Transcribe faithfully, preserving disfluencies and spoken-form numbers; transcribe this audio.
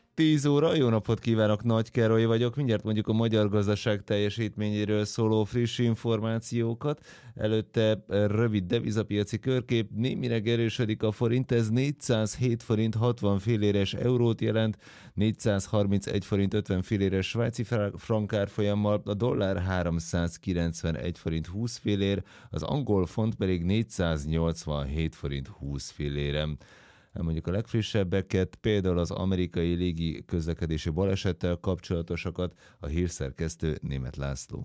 tíz óra, jó napot kívánok, Nagy Károly vagyok, mindjárt mondjuk a magyar gazdaság teljesítményéről szóló friss információkat. Előtte rövid devizapiaci körkép, némileg erősödik a forint, ez négyszázhét forint hatvan filléres eurót jelent, négyszázharmincegy forint ötven filléres svájci frank árfolyammal, a dollár háromszázkilencvenegy forint húsz fillér, az angol font pedig négyszáznyolcvanhét forint húsz fillére. Mondjuk a legfrissebbeket, például az amerikai légi közlekedési balesettel kapcsolatosakat, a hírszerkesztő Németh László.